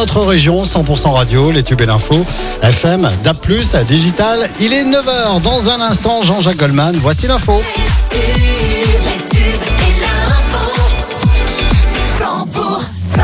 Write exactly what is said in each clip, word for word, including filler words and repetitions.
notre région. Cent pour cent radio, les tubes et l'info, F M, D A B plus, digital. Il est neuf heures. Dans un instant, Jean-Jacques Goldman. Voici l'info. Les tubes, les tubes et l'info. cent pour cent.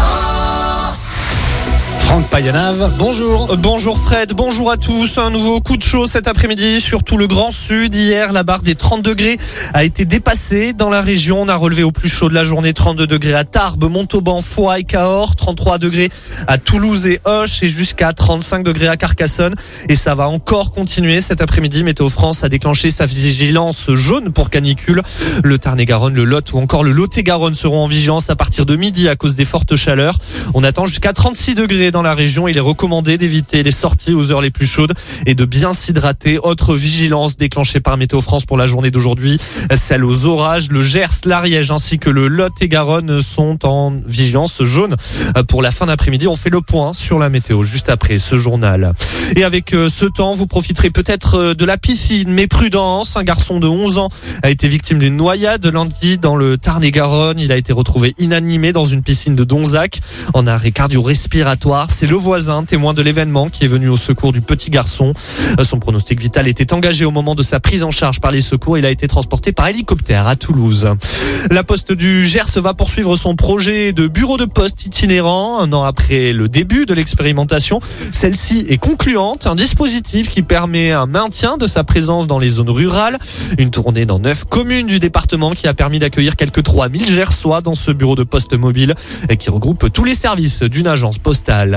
Franck Payanave, bonjour. Bonjour Fred, bonjour à tous. Un nouveau coup de chaud cet après-midi sur tout le Grand Sud. Hier, la barre des trente degrés a été dépassée dans la région. On a relevé au plus chaud de la journée trente-deux degrés à Tarbes, Montauban, Foix et Cahors, trente-trois degrés à Toulouse et Auch et jusqu'à trente-cinq degrés à Carcassonne. Et ça va encore continuer cet après-midi. Météo France a déclenché sa vigilance jaune pour canicule. Le Tarn-et-Garonne, le Lot ou encore le Lot-et-Garonne seront en vigilance à partir de midi à cause des fortes chaleurs. On attend jusqu'à trente-six degrés dans la région. Il est recommandé d'éviter les sorties aux heures les plus chaudes et de bien s'hydrater. Autre vigilance déclenchée par Météo France pour la journée d'aujourd'hui, celle aux orages. Le Gers, l'Ariège ainsi que le Lot-et-Garonne sont en vigilance jaune pour la fin d'après-midi. On fait le point sur la météo juste après ce journal. Et avec ce temps, vous profiterez peut-être de la piscine, mais prudence. Un garçon de onze ans a été victime d'une noyade lundi dans le Tarn-et-Garonne. Il a été retrouvé inanimé dans une piscine de Donzac en arrêt cardio-respiratoire. C'est le voisin, témoin de l'événement, qui est venu au secours du petit garçon. Son pronostic vital était engagé au moment de sa prise en charge par les secours. Il a été transporté par hélicoptère à Toulouse. La Poste du Gers va poursuivre son projet de bureau de poste itinérant. Un an après le début de l'expérimentation, celle-ci est concluante. Un dispositif qui permet un maintien de sa présence dans les zones rurales. Une tournée dans neuf communes du département qui a permis d'accueillir quelques trois mille Gersois dans ce bureau de poste mobile et qui regroupe tous les services d'une agence postale.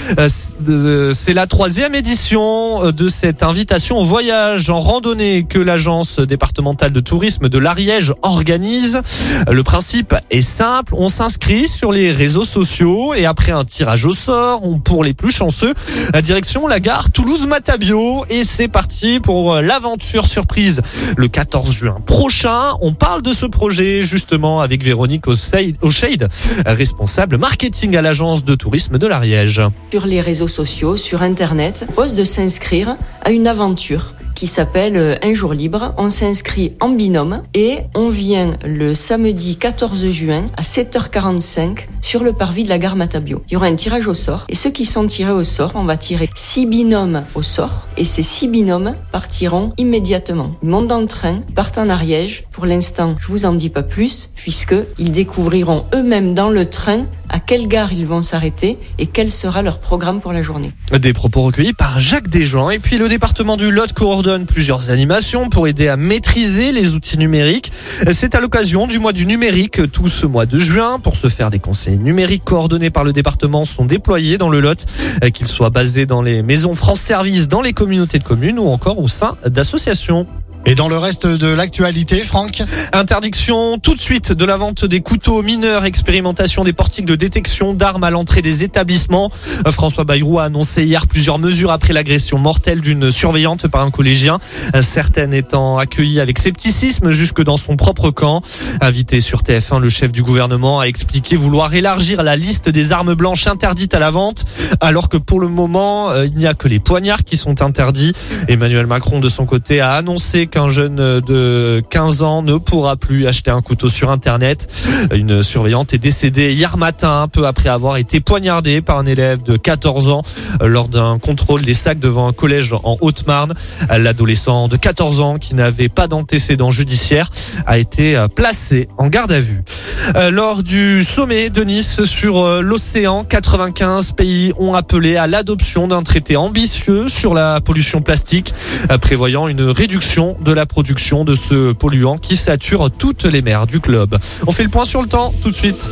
C'est la troisième édition de cette invitation au voyage en randonnée que l'agence départementale de tourisme de l'Ariège organise. Le principe est simple, on s'inscrit sur les réseaux sociaux et après un tirage au sort, on, pour les plus chanceux, la direction la gare Toulouse-Matabio et c'est parti pour l'aventure surprise. Le quatorze juin prochain, on parle de ce projet justement avec Véronique O'Shade, responsable marketing à l'agence de tourisme de l'Ariège. Sur les réseaux sociaux, sur internet, on propose de s'inscrire à une aventure qui s'appelle Un jour libre. On s'inscrit en binôme et on vient le samedi quatorze juin à sept heures quarante-cinq sur le parvis de la gare Matabio. Il y aura un tirage au sort et ceux qui sont tirés au sort, on va tirer six binômes au sort et ces six binômes partiront immédiatement. Ils montent dans le train, partent en Ariège. Pour l'instant, je vous en dis pas plus puisque ils découvriront eux-mêmes dans le train à quelle gare ils vont s'arrêter et quel sera leur programme pour la journée. Des propos recueillis par Jacques Desjean. Et puis le département du Lot coordonne plusieurs animations pour aider à maîtriser les outils numériques. C'est à l'occasion du mois du numérique tout ce mois de juin. Pour ce faire, des conseils numériques coordonnés par le département sont déployés dans le Lot, qu'ils soient basés dans les maisons France Service, dans les communautés de communes ou encore au sein d'associations. Et dans le reste de l'actualité, Franck ? Interdiction tout de suite de la vente des couteaux mineurs, expérimentation des portiques de détection d'armes à l'entrée des établissements. François Bayrou a annoncé hier plusieurs mesures après l'agression mortelle d'une surveillante par un collégien, certaines étant accueillies avec scepticisme jusque dans son propre camp. Invité sur T F un, le chef du gouvernement a expliqué vouloir élargir la liste des armes blanches interdites à la vente, alors que pour le moment, il n'y a que les poignards qui sont interdits. Emmanuel Macron, de son côté, a annoncé qu'un jeune de quinze ans ne pourra plus acheter un couteau sur Internet. Une surveillante est décédée hier matin, peu après avoir été poignardée par un élève de quatorze ans lors d'un contrôle des sacs devant un collège en Haute-Marne. L'adolescent de quatorze ans, qui n'avait pas d'antécédent judiciaire, a été placé en garde à vue. Lors du sommet de Nice sur l'océan, quatre-vingt-quinze pays ont appelé à l'adoption d'un traité ambitieux sur la pollution plastique, prévoyant une réduction de la production de ce polluant qui sature toutes les mers du globe. On fait le point sur le temps tout de suite.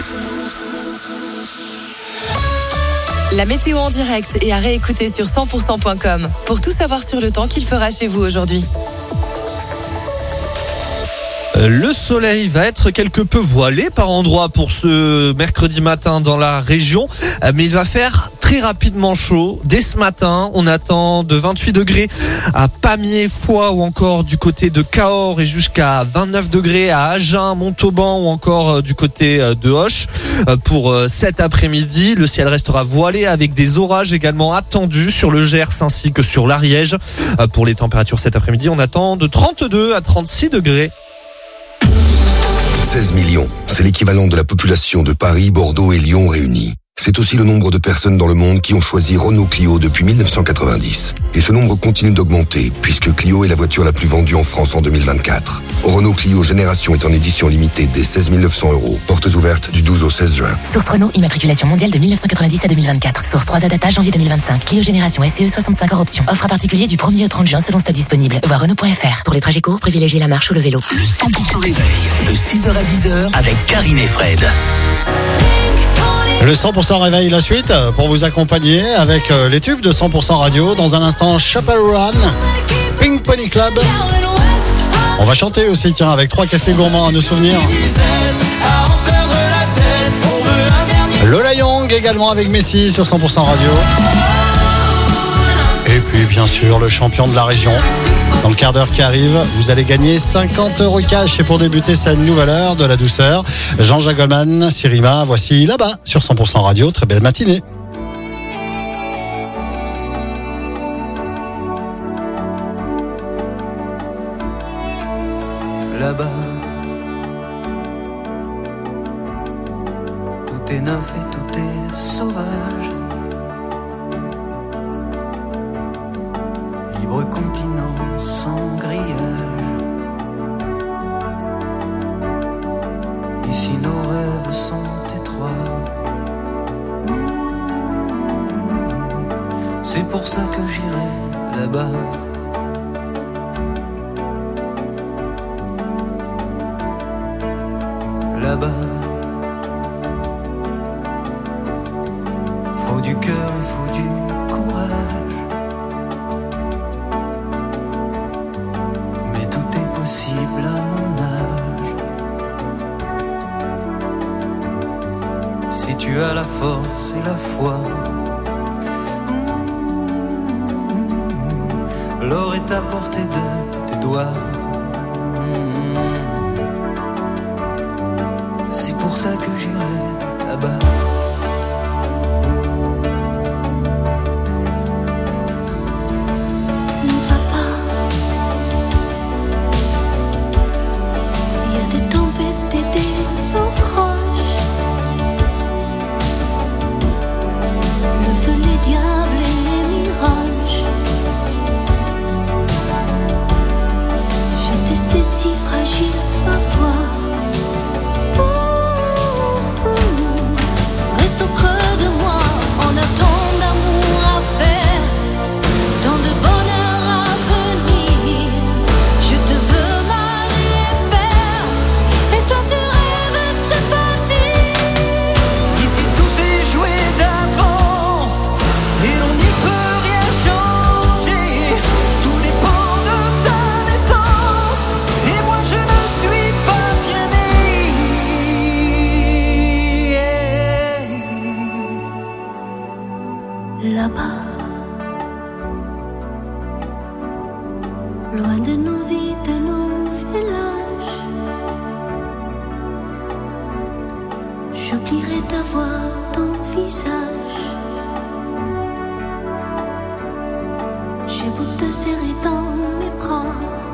La météo en direct et à réécouter sur cent pour cent point com pour tout savoir sur le temps qu'il fera chez vous aujourd'hui. Le soleil va être quelque peu voilé par endroits pour ce mercredi matin dans la région, mais il va faire très rapidement chaud. Dès ce matin, on attend de vingt-huit degrés à Pamiers, Foix ou encore du côté de Cahors et jusqu'à vingt-neuf degrés à Agen, Montauban ou encore du côté de Auch. Pour cet après-midi, le ciel restera voilé avec des orages également attendus sur le Gers ainsi que sur l'Ariège. Pour les températures cet après-midi, on attend de trente-deux à trente-six degrés. seize millions, c'est l'équivalent de la population de Paris, Bordeaux et Lyon réunis. C'est aussi le nombre de personnes dans le monde qui ont choisi Renault Clio depuis mille neuf cent quatre-vingt-dix. Et ce nombre continue d'augmenter, puisque Clio est la voiture la plus vendue en France en deux mille vingt-quatre. Renault Clio Génération est en édition limitée dès seize mille neuf cents euros. Portes ouvertes du douze au seize juin. Source Renault, immatriculation mondiale de mille neuf cent quatre-vingt-dix à deux mille vingt-quatre. Source trois A Data, janvier deux mille vingt-cinq. Clio Génération S E E soixante-cinq hors option. Offre à particulier du premier au trente juin selon stock disponible. Voir Renault point F R. Pour les trajets courts, privilégiez la marche ou le vélo. Le cent pour cent réveil de six heures à dix heures avec Karine et Fred. Le cent pour cent réveil, la suite, pour vous accompagner avec euh, les tubes de cent pour cent radio. Dans un instant, Chapel Run, Pink Pony Club. On va chanter aussi, tiens, avec trois cafés gourmands à nos souvenirs. Lola Young également avec Messi sur cent pour cent radio. Et puis bien sûr le champion de la région. Dans le quart d'heure qui arrive, vous allez gagner cinquante euros cash. Et pour débuter cette nouvelle heure de la douceur, Jean-Jacques Goldman, Sirima, voici là-bas sur cent pour cent radio. Très belle matinée. Là-bas, tout est neuf et tout est sauvage. Libre continent sans grillage. Ici nos rêves sont étroits. C'est pour ça que j'irai là-bas. Là-bas, faut du cœur et faut du courage. Mais tout est possible à mon âge. Si tu as la force et la foi, l'or est à portée de tes doigts. C'est pour ça que j'irai là-bas. Ne va pas. Il y a des tempêtes et des naufrages. Le feu, les diables et les mirages. Je te sais si fragile parfois. Reste au creux de moi, on a tant d'amour à faire, tant de bonheur à venir. Je te veux mari et père, et toi tu rêves de partir. Ici tout est joué d'avance, et l'on n'y peut rien changer. Tout dépend de ta naissance, et moi je ne suis pas bien né. Là-bas, loin de nos vies, de nos villages, j'oublierai ta voix, ton visage. J'ai beau te serrer dans mes bras,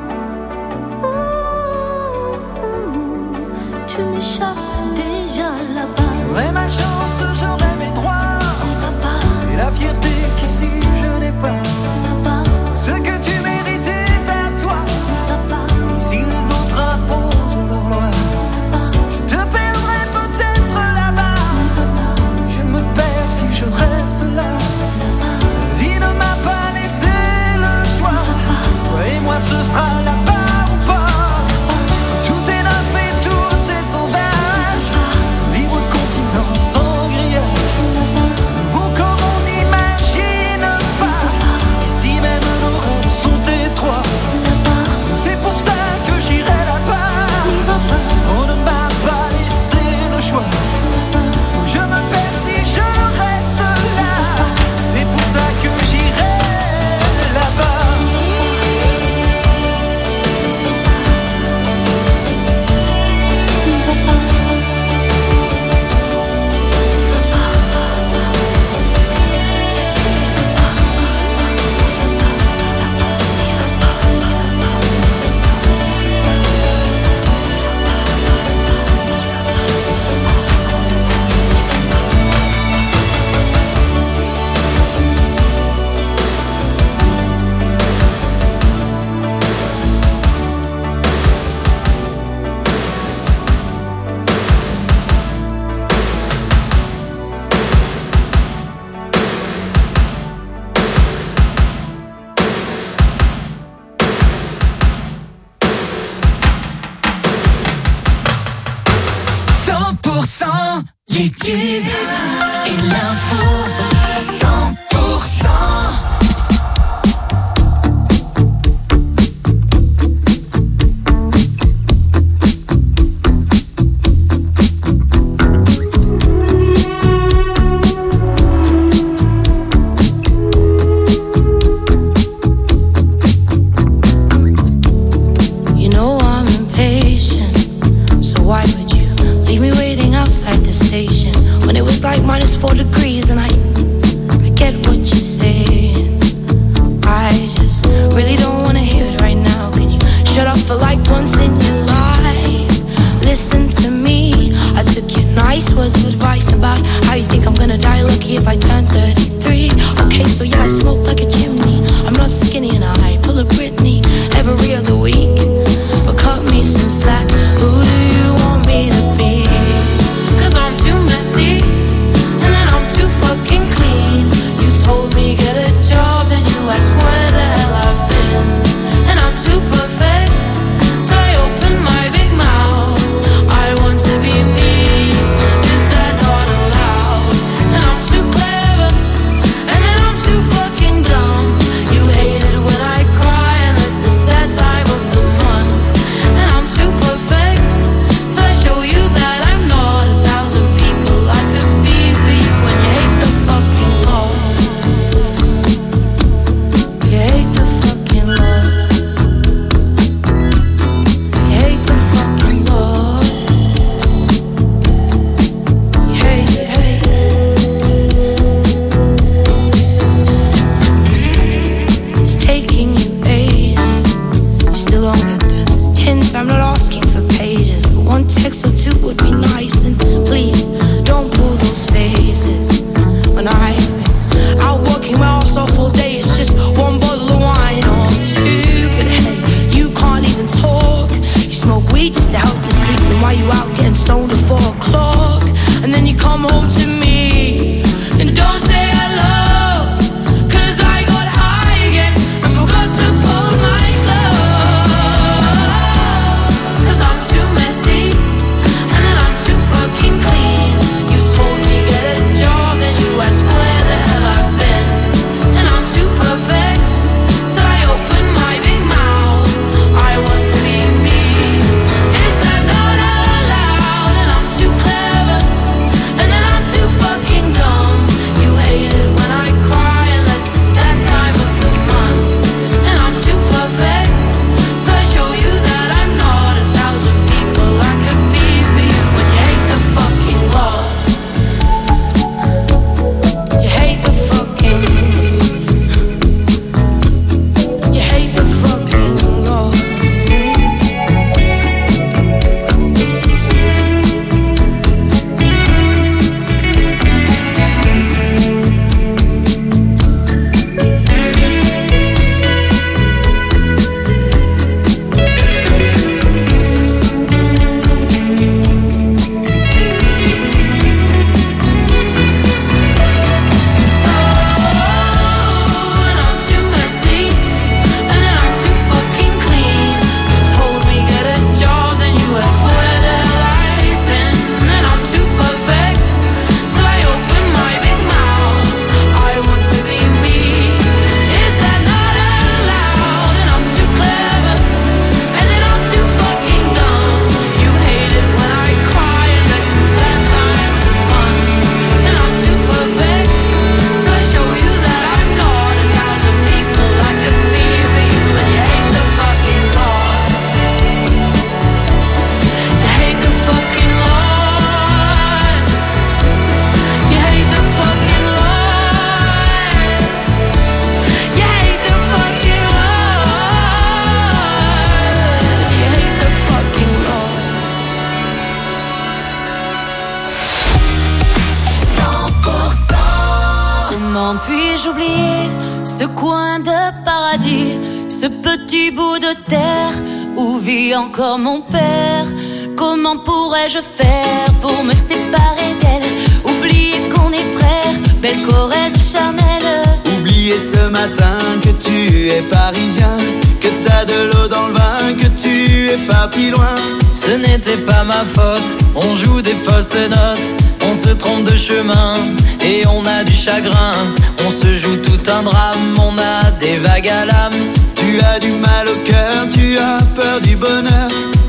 ouh, tu m'échappes déjà là-bas. J'aurais ma chance, j'aurais mes droits, Papa, et la fierté qu'ici je n'ai pas. papa, Ce que tu mérites est à toi. papa, Ici les autres imposent leurs lois. Je te perdrai peut-être là-bas. Je me perds si je reste là. La vie ne m'a pas laissé le choix. Toi et moi ce sera là-bas ou pas. Tout est neuf et tout est sauvage. pour cent, les tubes et l'info. cent pour cent. When it was like minus four degrees and I, I get what you're saying. I just really don't wanna hear it right now. Can you shut up for like once in your life? Listen to me. I took your nice words of advice about how you think I'm gonna die lucky if I turn thirty-three. Okay, so yeah, I smoke like a chimney. I'm not skinny and I pull a Britney every other week. But cut me some slack. Who do you want me to be? I'm too messy, and then I'm too fucking clean. You told me get a job, and you asked where the hell I've been. And I'm too perfect, till I open my big mouth. I want to be me, is that not allowed? And I'm too clever, and then I'm too fucking dumb. You hate it when I cry, unless it's that time of the month. And I'm too perfect, till I show you that I'm not. I'm not asking for pages, but one text or two would be nice. And please, don't pull those faces. When I've been out working my ass off all day, it's just one bottle of wine or two. But hey, you can't even talk. You smoke weed just to help you sleep. Then why you out getting stoned at four o'clock? And then you come home to me and don't say hello, 'cause I got high again and forgot to fold my clothes. Comment puis-je oublier ce coin de paradis, ce petit bout de terre où vit encore mon père? Comment pourrais-je faire pour me séparer d'elle? Oublier qu'on est frères, belle Corrèze charnelle. Oublier ce matin que tu es parisien, que t'as de l'eau dans le vin, que tu es parti loin. Ce n'était pas ma faute, on joue des fausses notes, on se trompe de chemin et on a du chagrin. On se joue tout un drame, on a des vagues à l'âme. Tu as du mal au cœur, tu as peur du bonheur.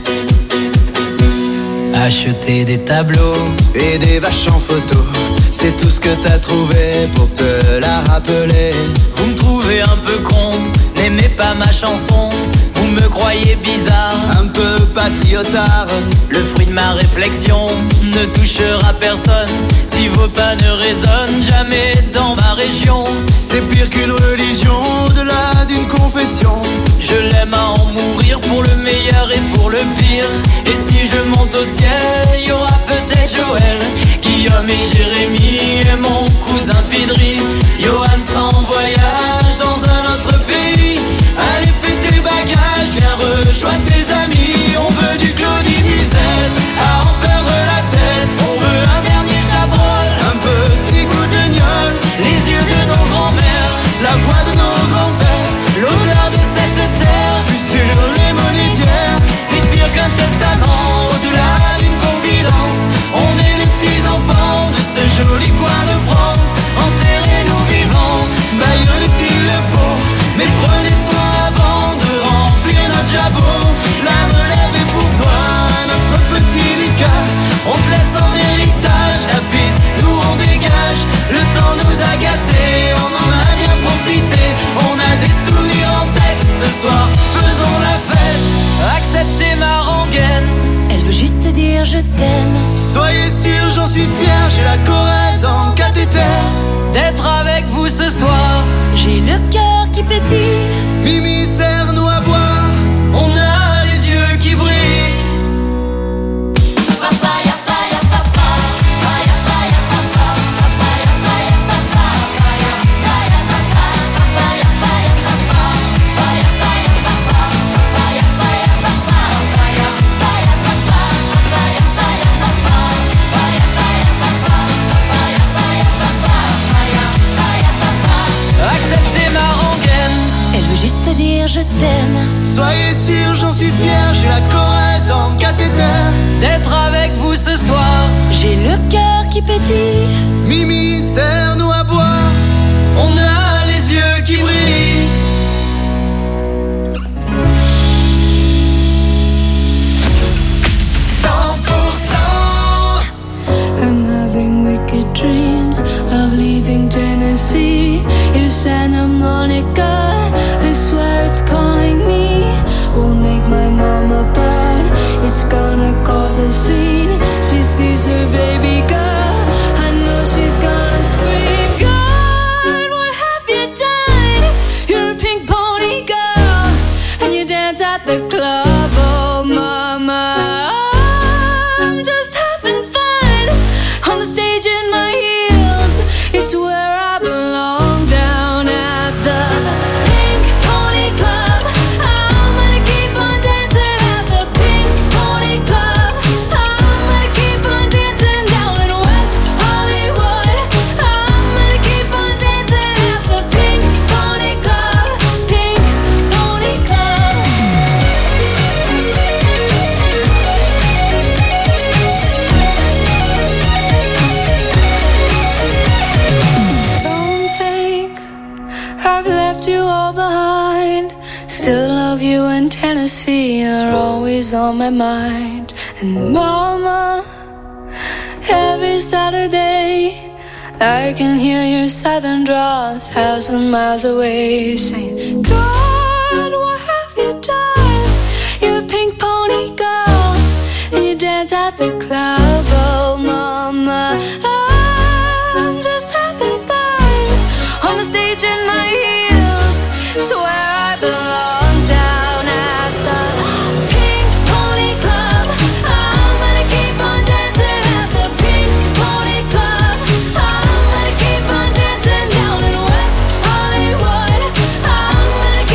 Acheter des tableaux et des vaches en photo, c'est tout ce que t'as trouvé pour te la rappeler. Vous me trouvez un peu con, n'aimez pas ma chanson. Vous me croyez bizarre, un peu patriotard. Le fruit de ma réflexion ne touchera personne si vos pas ne résonnent jamais dans ma région. C'est pire qu'une religion, au-delà d'une confession. Je l'aime à en mourir pour le meilleur et pour le pire. Et si je monte au ciel, il y aura peut-être Joël, Guillaume et Jérémy et mon cousin Pidri. Johan sera en voyage dans un autre pays. Allez, fais tes bagages, viens rejoindre tes amis. On veut du Claudie Musette, à en perdre la tête. On veut un dernier Chabrol, un petit coup de gnôle, les yeux de nos grands-mères, la voix de nos grands-pères, l'odeur de cette terre, vue sur les monétières. C'est pire qu'un testament, au-delà d'une confidence. On est les petits enfants de ce joli coin de France. Enterrez-nous vivants, baillonnez s'il le faut, mais prenez soin avant de remplir notre jabot. La relève est pour toi, notre petit Lucas. On te laisse en héritage la piste, nous on dégage. Le temps nous a gâtés, on en a bien profité. On a des souvenirs en tête, ce soir faisons la fête. Acceptez ma rengaine, elle veut juste dire je t'aime. Soyez sûr, j'en suis fier, j'ai la Corrèze en cathéter. D'être avec vous ce soir, j'ai le cœur qui pétille. Mimi, serre-nous à boire, on a les yeux qui brillent. acceptez ma rengaine. Elle veut juste dire je t'aime. Soyez sûr, j'en suis fier, j'ai la Corrèze en cathéter. D'être avec vous ce soir, j'ai le cœur qui pétille. Mimi, serre-nous à boire, on a les yeux qui brillent. cent pour cent. I'm having wicked dreams of leaving Tennessee. You Santa Monica, I swear it's calling me. Won't make my mama proud, it's gonna cause a scene. She sees her baby girl, I know she's gonna scream. God, what have you done? You're a pink pony girl, and you dance at the club, oh mama. I'm just having fun on the stage in my heels. It's where I belong, down at the Pink Pony Club. I'm gonna keep on dancing at the Pink Pony Club. I'm gonna keep on dancing down in West Hollywood. I'm gonna keep on dancing at the Pink Pony Club. Pink Pony Club. Don't think I've left you all behind. Still love you in Tennessee, you're always on my mind. And mama, every Saturday I can hear your southern drawl a thousand miles away, saying, God, what have you done? You're a pink pony girl, and you dance at the club, oh mama. I'm just having fun on the stage in my heels. It's where I belong, down at the Pink Pony Club. I'm gonna keep on dancing at the Pink Pony Club. I'm gonna keep on dancing down in West Hollywood. I'm gonna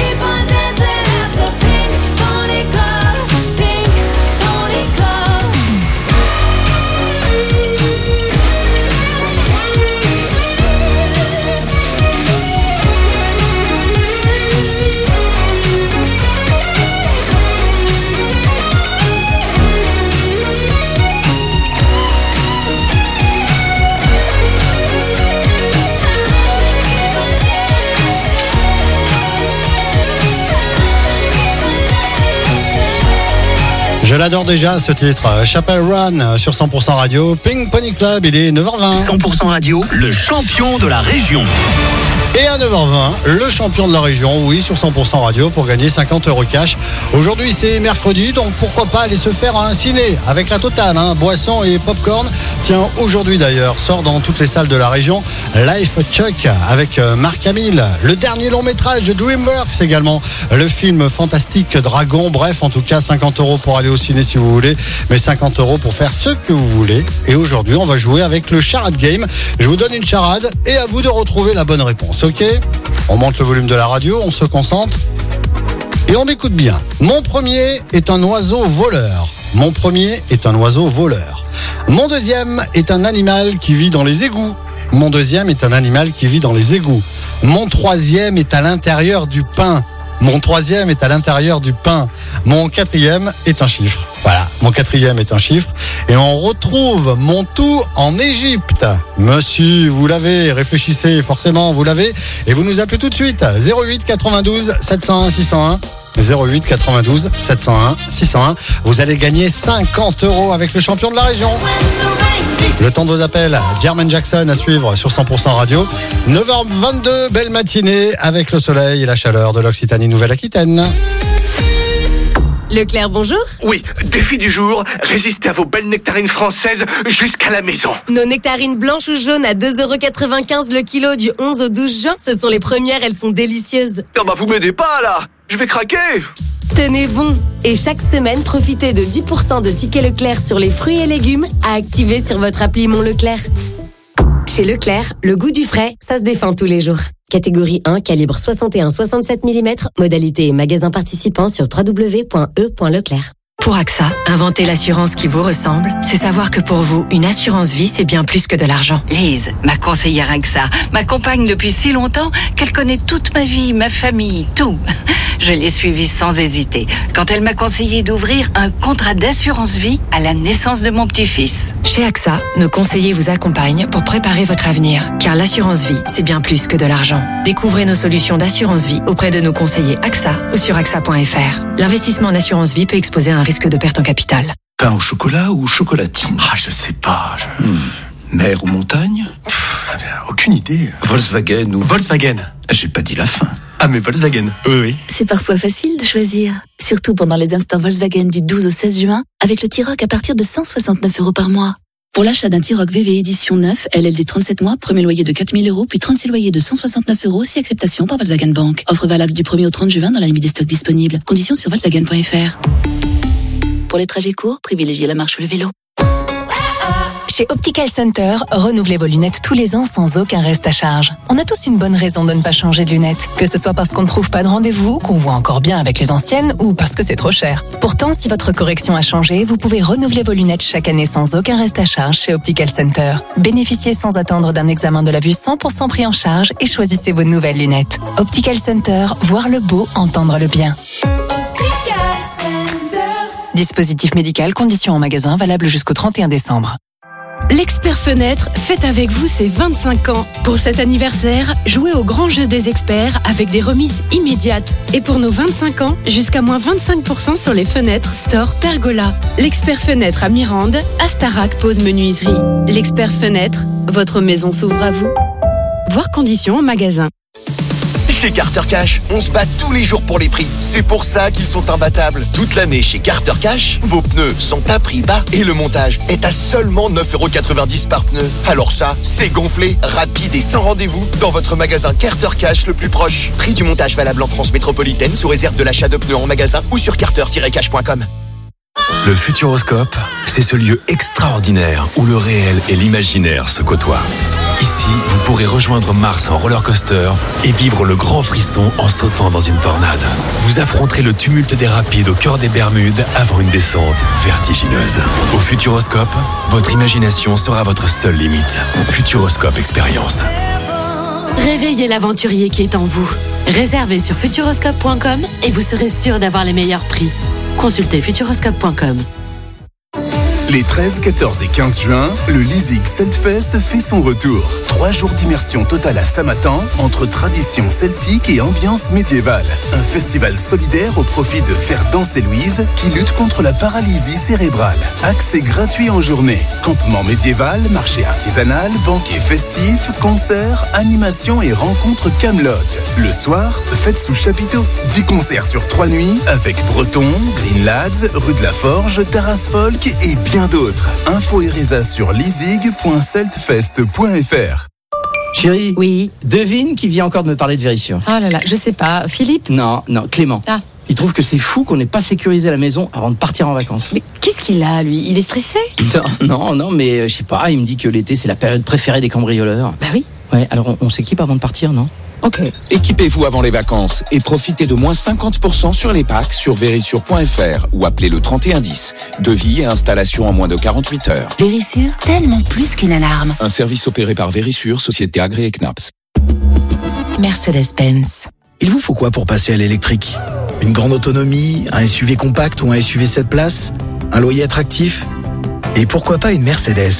Je l'adore déjà ce titre. Chapel Run sur cent pour cent Radio. Pink Pony Club, il est neuf heures vingt. cent pour cent Radio, le champion de la région. Et à neuf heures vingt, le champion de la région, oui, sur cent pour cent Radio pour gagner cinquante euros cash. Aujourd'hui, c'est mercredi, donc pourquoi pas aller se faire un ciné avec la totale, hein, boisson et popcorn. Tiens, aujourd'hui d'ailleurs, sort dans toutes les salles de la région Life Chuck avec Marc Hamill. Le dernier long métrage de DreamWorks également. Le film Fantastique Dragon. Bref, en tout cas, cinquante euros pour aller au ciné si vous voulez, mais cinquante euros pour faire ce que vous voulez. Et aujourd'hui, on va jouer avec le charade game. Je vous donne une charade et à vous de retrouver la bonne réponse. Ok, on monte le volume de la radio, on se concentre et on m'écoute bien. Mon premier est un oiseau voleur. Mon premier est un oiseau voleur. Mon deuxième est un animal qui vit dans les égouts. Mon deuxième est un animal qui vit dans les égouts. Mon troisième est à l'intérieur du pain. Mon troisième est à l'intérieur du pain. Mon quatrième est un chiffre. Voilà, mon quatrième est un chiffre. Et on retrouve mon tout en Égypte. Monsieur, vous l'avez, réfléchissez forcément, vous l'avez. Et vous nous appelez tout de suite. zéro huit quatre-vingt-douze sept cent un six cent un. zéro huit quatre-vingt-douze sept cent un six cent un. Vous allez gagner cinquante euros avec le champion de la région. Le temps de vos appels, Jermaine Jackson à suivre sur cent pour cent Radio. neuf heures vingt-deux, belle matinée avec le soleil et la chaleur de l'Occitanie Nouvelle-Aquitaine. Leclerc, bonjour. Oui, défi du jour, résistez à vos belles nectarines françaises jusqu'à la maison. Nos nectarines blanches ou jaunes à deux euros quatre-vingt-quinze le kilo du onze au douze juin. Ce sont les premières, elles sont délicieuses. Non bah vous m'aidez pas là, je vais craquer. Tenez bon. Et chaque semaine, profitez de dix pour cent de tickets Leclerc sur les fruits et légumes à activer sur votre appli Mon Leclerc. Chez Leclerc, le goût du frais, ça se défend tous les jours. Catégorie un, calibre soixante et un virgule soixante-sept millimètres, modalité et magasin participant sur w w w point e point leclerc. Pour AXA, inventer l'assurance qui vous ressemble, c'est savoir que pour vous, une assurance vie, c'est bien plus que de l'argent. Lise, ma conseillère AXA, m'accompagne depuis si longtemps qu'elle connaît toute ma vie, ma famille, tout. Je l'ai suivie sans hésiter quand elle m'a conseillé d'ouvrir un contrat d'assurance vie à la naissance de mon petit-fils. Chez AXA, nos conseillers vous accompagnent pour préparer votre avenir, car l'assurance vie, c'est bien plus que de l'argent. Découvrez nos solutions d'assurance vie auprès de nos conseillers AXA ou sur A X A point F R. L'investissement en assurance vie peut exposer à un risque de perte en capital. Pain au chocolat ou chocolatine? Ah, je sais pas. Je... Hmm. Mer ou montagne? Pff, aucune idée. Volkswagen ou... Volkswagen. J'ai pas dit la fin. Ah, mais Volkswagen, oui, oui. C'est parfois facile de choisir. Surtout pendant les instants Volkswagen du douze au seize juin, avec le T-Roc à partir de cent soixante-neuf euros par mois. Pour l'achat d'un T-Roc V V édition neuf, L L D trente-sept mois, premier loyer de quatre mille euros, puis trente-six loyers de cent soixante-neuf euros, si acceptation par Volkswagen Bank. Offre valable du premier au trente juin dans la limite des stocks disponibles. Conditions sur Volkswagen point F R. Pour les trajets courts, privilégiez la marche ou le vélo. Chez Optical Center, renouvelez vos lunettes tous les ans sans aucun reste à charge. On a tous une bonne raison de ne pas changer de lunettes. Que ce soit parce qu'on ne trouve pas de rendez-vous, qu'on voit encore bien avec les anciennes, ou parce que c'est trop cher. Pourtant, si votre correction a changé, vous pouvez renouveler vos lunettes chaque année sans aucun reste à charge chez Optical Center. Bénéficiez sans attendre d'un examen de la vue cent pour cent pris en charge et choisissez vos nouvelles lunettes. Optical Center, voir le beau, entendre le bien. Optical Center. Dispositif médical, conditions en magasin, valable jusqu'au trente et un décembre. L'Expert Fenêtre fête avec vous ses vingt-cinq ans. Pour cet anniversaire, jouez au grand jeu des experts avec des remises immédiates. Et pour nos vingt-cinq ans, jusqu'à moins vingt-cinq pour cent sur les fenêtres Store Pergola. L'Expert Fenêtre à Mirande, Astarac Pose Menuiserie. L'Expert Fenêtre, votre maison s'ouvre à vous. Voir conditions en magasin. Chez Carter Cash, on se bat tous les jours pour les prix. C'est pour ça qu'ils sont imbattables. Toute l'année chez Carter Cash, vos pneus sont à prix bas et le montage est à seulement neuf euros quatre-vingt-dix par pneu. Alors ça, c'est gonflé, rapide et sans rendez-vous dans votre magasin Carter Cash le plus proche. Prix du montage valable en France métropolitaine sous réserve de l'achat de pneus en magasin ou sur carter tiret cash point com. Le Futuroscope, c'est ce lieu extraordinaire où le réel et l'imaginaire se côtoient. Ici, vous pourrez rejoindre Mars en roller coaster et vivre le grand frisson en sautant dans une tornade. Vous affronterez le tumulte des rapides au cœur des Bermudes avant une descente vertigineuse. Au Futuroscope, votre imagination sera votre seule limite. Futuroscope Expérience. Réveillez l'aventurier qui est en vous. Réservez sur futuroscope point com et vous serez sûr d'avoir les meilleurs prix. Consultez futuroscope point com. Les treize, quatorze et quinze juin, le Leasing Celtfest fait son retour. Trois jours d'immersion totale à Samatan, entre tradition celtique et ambiance médiévale. Un festival solidaire au profit de Faire danser Louise, qui lutte contre la paralysie cérébrale. Accès gratuit en journée. Campement médiéval, marché artisanal, banquet festif, concerts, animations et rencontres Camelot. Le soir, fête sous chapiteau. dix concerts sur trois nuits avec Breton, Green Lads, Rue de la Forge, Terrasse Folk et bien d'autres. Info et résa sur leasing point celtfest point f r. Chérie. Oui. Devine qui vient encore de me parler de Vérissure. Ah là là, je sais pas. Philippe? Non, non, Clément. Ah. Il trouve que c'est fou qu'on n'ait pas sécurisé la maison avant de partir en vacances. Mais qu'est-ce qu'il a, lui? Il est stressé? Non, non, non, mais euh, je sais pas, il me dit que l'été c'est la période préférée des cambrioleurs. Bah oui. Ouais, alors on, on s'équipe avant de partir, non? Ok. Équipez-vous avant les vacances et profitez de moins cinquante pour cent sur les packs sur vérissure point f r ou appelez le trente et un dix. Devis et installation en moins de quarante-huit heures. Vérissure, tellement plus qu'une alarme. Un service opéré par Vérissure, société agréée C N A P S. Mercedes-Benz. Il vous faut quoi pour passer à l'électrique? Une grande autonomie, un S U V compact ou un S U V sept places? Un loyer attractif? Et pourquoi pas une Mercedes?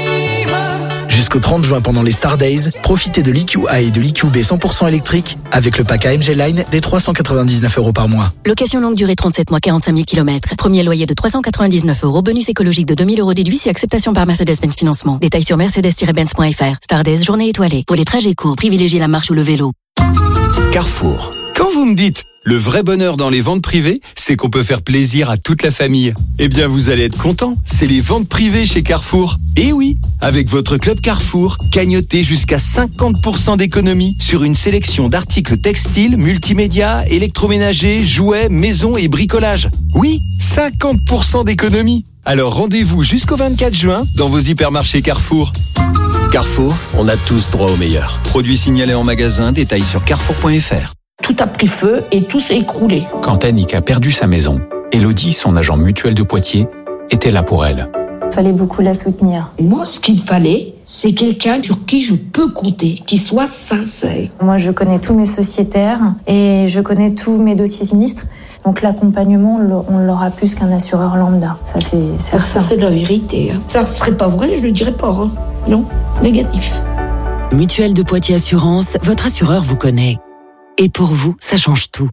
Jusqu'au trente juin pendant les Star Days, profitez de l'E Q A et de l'E Q B cent pour cent électrique avec le pack A M G Line des trois cent quatre-vingt-dix-neuf euros par mois. Location longue durée trente-sept mois, quarante-cinq mille kilomètres. Premier loyer de trois cent quatre-vingt-dix-neuf euros. Bonus écologique de deux mille euros déduit si acceptation par Mercedes-Benz Financement. Détails sur mercedes tiret benz point f r. Star Days, journée étoilée. Pour les trajets courts, privilégiez la marche ou le vélo. Carrefour. Quand vous me dites le vrai bonheur dans les ventes privées, c'est qu'on peut faire plaisir à toute la famille. Eh bien, vous allez être content. C'est les ventes privées chez Carrefour. Et oui, avec votre club Carrefour, cagnotez jusqu'à cinquante pour cent d'économie sur une sélection d'articles textiles, multimédia, électroménagers, jouets, maison et bricolage. Oui, cinquante pour cent d'économie. Alors rendez-vous jusqu'au vingt-quatre juin dans vos hypermarchés Carrefour. Carrefour, on a tous droit au meilleur. Produits signalés en magasin, détails sur carrefour point f r. Tout a pris feu et tout s'est écroulé. Quand Annick a perdu sa maison, Elodie, son agent mutuel de Poitiers, était là pour elle. Il fallait beaucoup la soutenir. Moi, ce qu'il fallait, c'est quelqu'un sur qui je peux compter, qui soit sincère. Moi, je connais tous mes sociétaires et je connais tous mes dossiers sinistres. Donc l'accompagnement, on l'aura plus qu'un assureur lambda. Ça, c'est certain. Ça, c'est la vérité. Ça ne serait pas vrai, je ne le dirais pas. Hein. Non, négatif. Mutuelle de Poitiers Assurance, votre assureur vous connaît. Et pour vous, ça change tout.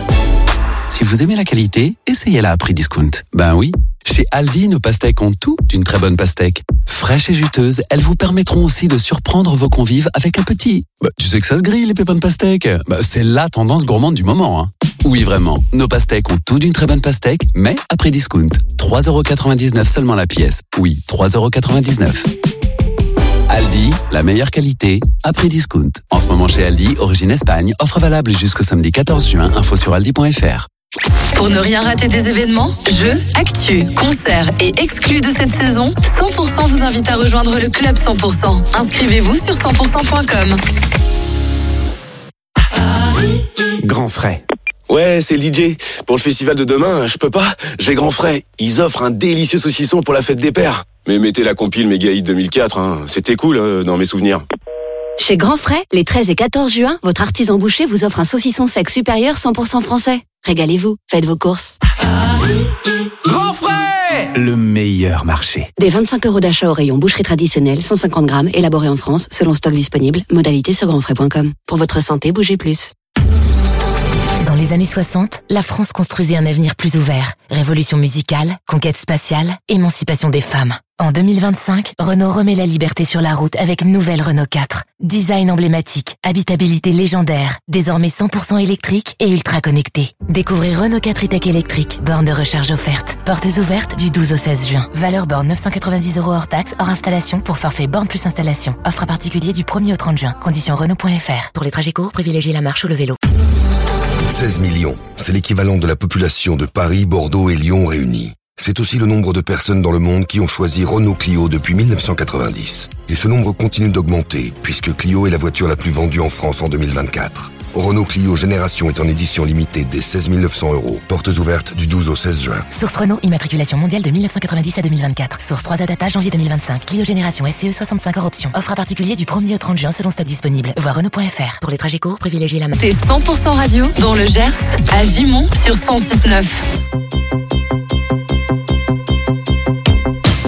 Si vous aimez la qualité, essayez-la à prix discount. Ben oui, chez Aldi, nos pastèques ont tout d'une très bonne pastèque. Fraîches et juteuses, elles vous permettront aussi de surprendre vos convives avec un petit. Bah, tu sais que ça se grille, les pépins de pastèque. Bah, c'est la tendance gourmande du moment. Hein. Oui, vraiment, nos pastèques ont tout d'une très bonne pastèque, mais à prix discount. trois euros quatre-vingt-dix-neuf seulement la pièce. Oui, trois euros quatre-vingt-dix-neuf. Aldi, la meilleure qualité, à prix discount. En ce moment chez Aldi, origine Espagne, offre valable jusqu'au samedi quatorze juin, info sur aldi point f r. Pour ne rien rater des événements, jeux, actus, concerts et exclus de cette saison, cent pour cent vous invite à rejoindre le Club cent pour cent. Inscrivez-vous sur cent pour cent point com. Grand frais. Ouais, c'est le D J. Pour le festival de demain, je peux pas. J'ai grand frais. Ils offrent un délicieux saucisson pour la fête des pères. Mais mettez la compile Méga Hit deux mille quatre, hein. C'était cool euh, dans mes souvenirs. Chez Grand Frais, les treize et quatorze juin, votre artisan boucher vous offre un saucisson sec supérieur cent pour cent français. Régalez-vous, faites vos courses. Grand frais! Le meilleur marché. Des vingt-cinq euros d'achat au rayon boucherie traditionnelle, cent cinquante grammes, élaboré en France, selon stock disponible. Modalité sur grand frais point com. Pour votre santé, bougez plus. Dans les années soixante, la France construisait un avenir plus ouvert. Révolution musicale, conquête spatiale, émancipation des femmes. En deux mille vingt-cinq, Renault remet la liberté sur la route avec nouvelle Renault quatre. Design emblématique, habitabilité légendaire, désormais cent pour cent électrique et ultra connecté. Découvrez Renault quatre e-tech électrique, borne de recharge offerte. Portes ouvertes du douze au seize juin. Valeur borne neuf cent quatre-vingt-dix euros hors taxe, hors installation pour forfait borne plus installation. Offre à particulier du premier au trente juin. Conditions Renault point f r. Pour les trajets courts, privilégiez la marche ou le vélo. seize millions, c'est l'équivalent de la population de Paris, Bordeaux et Lyon réunis. C'est aussi le nombre de personnes dans le monde qui ont choisi Renault Clio depuis mille neuf cent quatre-vingt-dix. Et ce nombre continue d'augmenter, puisque Clio est la voiture la plus vendue en France en deux mille vingt-quatre. Renault Clio Génération est en édition limitée dès seize mille neuf cents euros. Portes ouvertes du douze au seize juin. Source Renault, immatriculation mondiale de mille neuf cent quatre-vingt-dix à deux mille vingt-quatre. Source trois A data janvier deux mille vingt-cinq. Clio Génération S C E soixante-cinq hors option. Offre à particulier du premier au trente juin selon stock disponible. Voir Renault point f r. Pour les trajets courts, privilégiez la marque. T'es cent pour cent radio dans le Gers, à Gimont sur cent six neuf.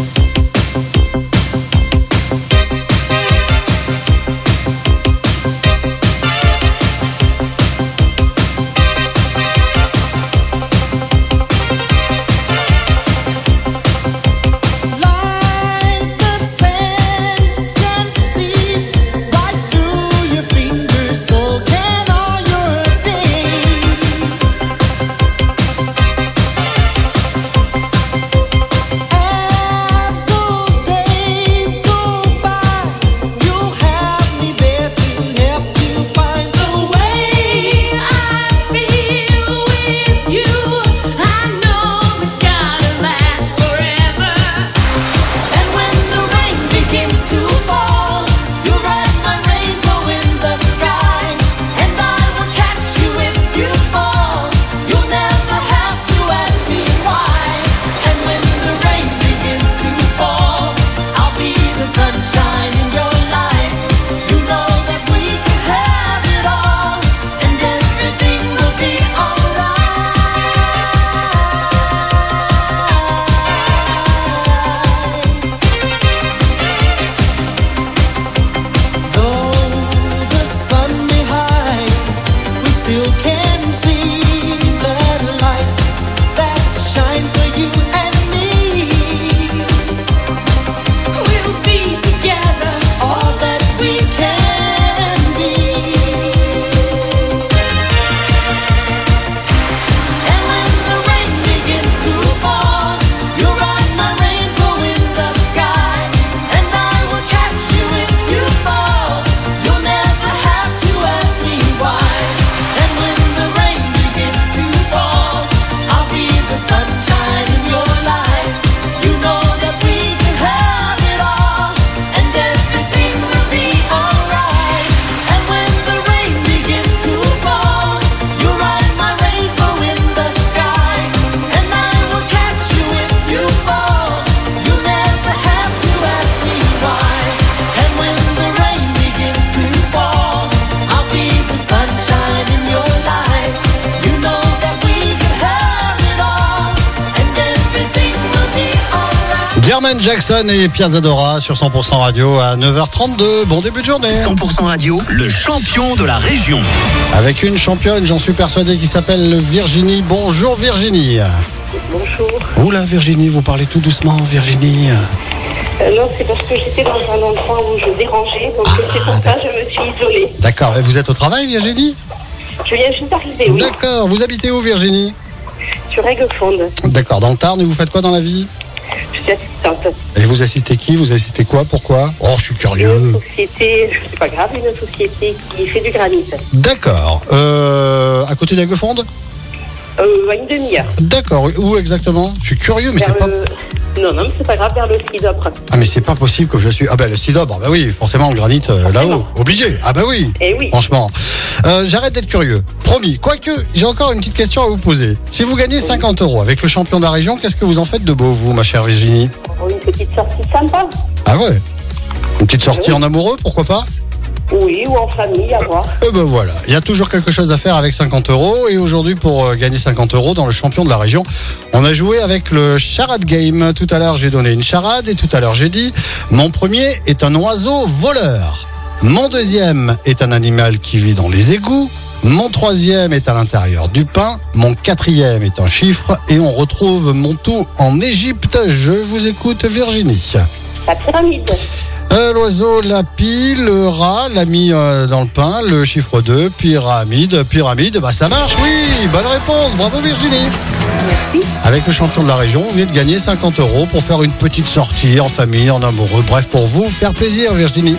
Jermaine Jackson et Pierre Zadora sur cent pour cent Radio à neuf heures trente-deux. Bon début de journée. cent pour cent Radio, le champion de la région. Avec une championne, j'en suis persuadé, qui s'appelle Virginie. Bonjour Virginie. Bonjour. Oula Virginie, vous parlez tout doucement Virginie. Euh, non, c'est parce que j'étais dans un endroit où je dérangeais, donc ah, c'est pour ça que je me suis isolée. D'accord, et vous êtes au travail Virginie? Je viens juste d'arriver, oui. D'accord, vous habitez où Virginie? Sur Aiguefonde. D'accord, dans le Tarn, et vous faites quoi dans la vie? Je suis assistante. Et vous assistez qui? Vous assistez quoi? Pourquoi? Oh, je suis curieux. Une société, c'est pas grave, une société qui fait du granit. D'accord, euh, à côté d'Aiguefonde? Euh, à une demi-heure. D'accord, où exactement? Je suis curieux, mais vers c'est le... pas... Non, non, mais c'est pas grave, vers le Sidobre. Ah, mais c'est pas possible que je suis... Ah ben, le Sidobre, bah oui, forcément, le granit euh, là-haut, obligé. Ah bah oui, eh oui. Franchement. Euh, j'arrête d'être curieux, promis. Quoique, j'ai encore une petite question à vous poser. Si vous gagnez cinquante euros avec le champion de la région, qu'est-ce que vous en faites de beau, vous, ma chère Virginie? Une petite sortie sympa. Ah ouais? Une petite sortie oui. En amoureux, pourquoi pas? Oui, ou en famille, à voir. Eh ben voilà, il y a toujours quelque chose à faire avec cinquante euros. Et aujourd'hui, pour euh, gagner cinquante euros dans le champion de la région, on a joué avec le charade game. Tout à l'heure, j'ai donné une charade et tout à l'heure, j'ai dit mon premier est un oiseau voleur. Mon deuxième est un animal qui vit dans les égouts. Mon troisième est à l'intérieur du pain. Mon quatrième est un chiffre. Et on retrouve mon tout en Égypte. Je vous écoute, Virginie. La pyramide. Euh, l'oiseau l'a pis, le rat l'a mis euh, dans le pain, le chiffre deux, pyramide, pyramide, bah ça marche, oui, bonne réponse, bravo Virginie. Merci. Avec le champion de la région, vous venez de gagner cinquante euros pour faire une petite sortie en famille, en amoureux, bref, pour vous faire plaisir Virginie.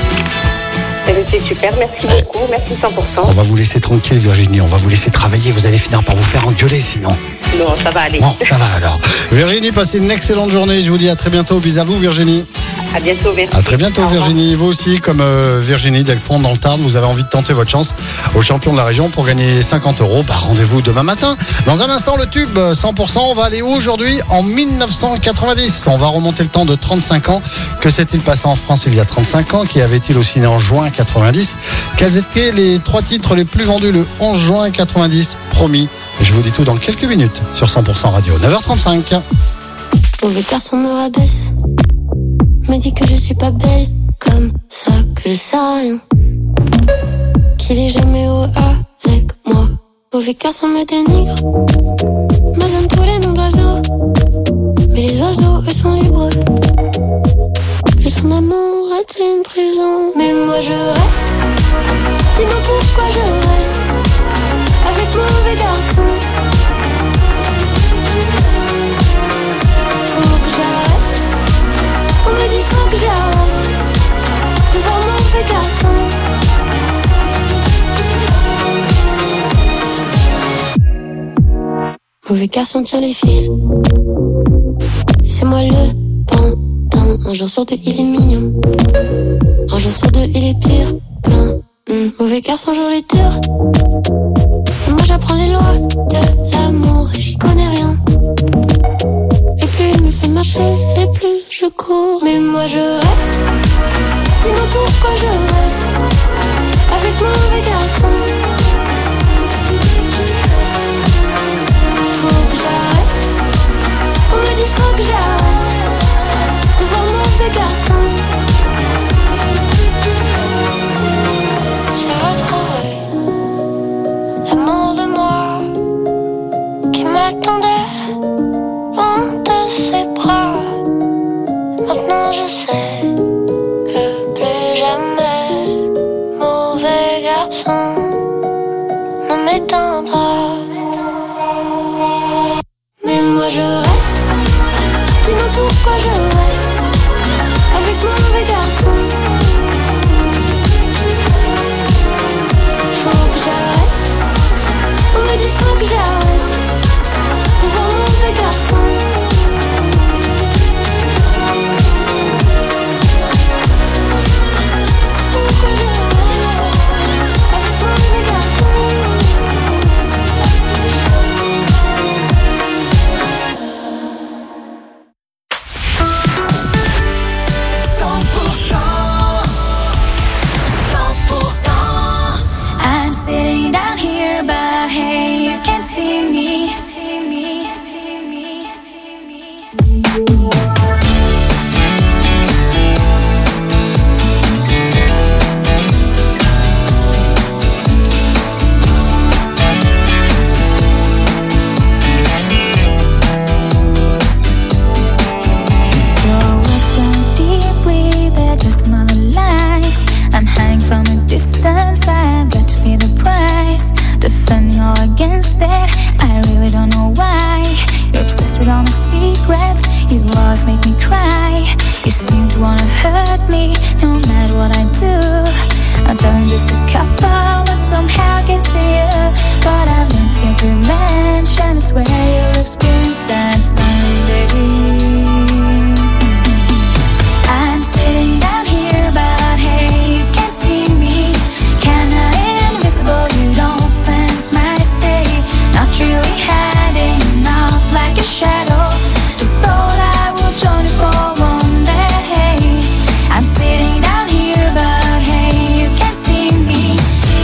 C'est super, merci beaucoup, merci cent pour cent. On va vous laisser tranquille Virginie, on va vous laisser travailler, vous allez finir par vous faire engueuler sinon. Non, ça va aller. Bon, ça va alors. Virginie, passez une excellente journée, je vous dis à très bientôt, bisous à vous Virginie. À bientôt, merci. À très bientôt Virginie. Vous aussi, comme euh, Virginie Delfond dans le Tarn, vous avez envie de tenter votre chance au champion de la région pour gagner cinquante euros. Bah, rendez-vous demain matin. Dans un instant, le tube cent pour cent. On va aller aujourd'hui en dix-neuf cent quatre-vingt-dix. On va remonter le temps de trente-cinq ans. Que s'est-il passé en France il y a trente-cinq ans? Qui avait-il aussi né en juin quatre-vingt-dix? Quels étaient les trois titres les plus vendus le onze juin quatre-vingt-dix? Promis, je vous dis tout dans quelques minutes sur cent pour cent Radio. neuf heures trente-cinq. Mauvais garçon me rabaisse, me dit que je suis pas belle, comme ça que je sais rien, qu'il est jamais heureux avec moi. Mauvais garçon me dénigre, me donne tous les noms d'oiseaux, mais les oiseaux eux sont libres. Plus son amour est une prison, mais moi je reste. Dis-moi pourquoi je reste avec mauvais garçon. Faut que j'arrête. On me dit faut que j'arrête de voir mauvais garçon. Mauvais garçon tire les fils, et c'est moi le pantin. Un jour sur deux il est mignon, un jour sur deux il est pire qu'un mmh. Mauvais garçon joue les tours, et moi j'apprends les lois de l'amour et j'y connais rien. Et plus il me fait marcher, et plus je cours. Mais moi je reste. Dis-moi pourquoi je reste avec mauvais garçon. Faut que j'arrête. On me dit faut que j'arrête de voir mauvais garçon. J'ai retrouvé against it. I really don't know why. You're obsessed with all my secrets. You always make me cry. You seem to wanna hurt me, no matter what I do. I'm telling just a couple that somehow gets to you. But I've learned to get revenge, and I swear you'll experience that someday. I'm sitting down here, but hey, you can't see me. Kinda invisible, you don't sense my state. Not really hiding, not like a shadow. Just thought I would join you for one day. I'm sitting down here, but hey, you can't see me.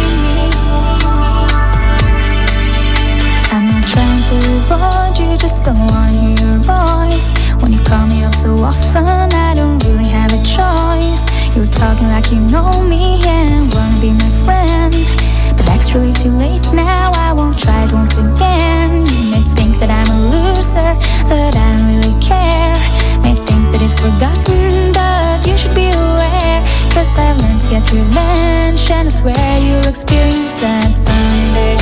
I'm not trying to avoid you, just don't wanna hear your voice. When you call me up so often, I don't really have a choice. You're talking like you know me and wanna be my friend, but that's really too late now. I won't try it once again. You may think that I'm a loser, but I don't really care. May think that it's forgotten, but you should be aware. Cause I've learned to get revenge, and I swear you'll experience that someday.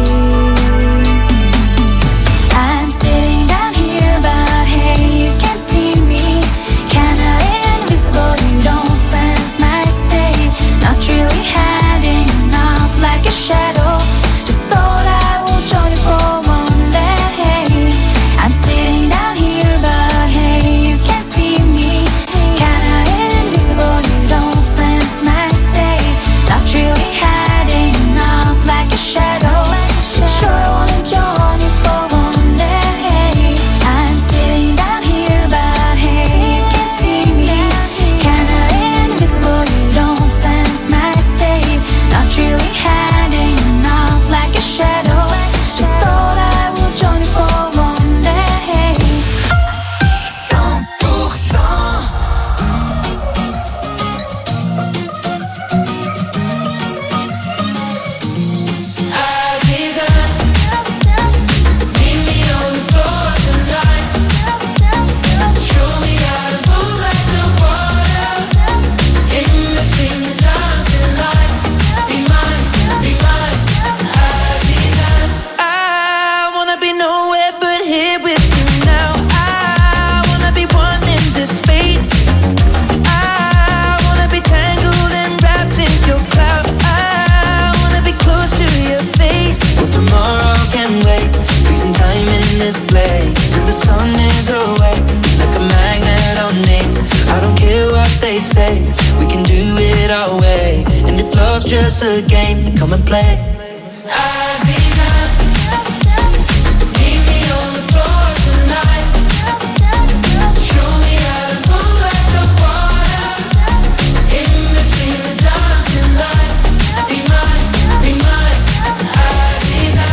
I'm sitting down here, but hey, you can't see me. Kinda invisible, you don't sense my state. Not really hiding, not like a shadow. Just thought I would join you for one day. I'm sitting down here, but hey, you can't see me. Kinda invisible, you don't sense my state. Not really hiding, not like a shadow. But sure I wanna join you for one day. I'm sitting down here, but hey, you can't see me. Kinda invisible, you don't sense my state. Not really hiding, not like a shadow. Just thought I would join you for one day. cent pour cent. Aziza, meet me on the floor tonight. Show me how to move like the water. In between the dancing lights. Be mine, be mine, Aziza. I wanna be nowhere but here with you now. I wanna be one in this space. I wanna be tangled and wrapped in your cloud. I wanna be close to your face. Well, tomorrow can wait. Freezing time in this place till the sun is away. Like a magnet on me. I don't care what they say. We can do it our way. And if love's just a game, then come and play. Aziza, meet me on the floor tonight. Show me how to move like the water. In between the dancing lights. Be mine, be mine, Aziza.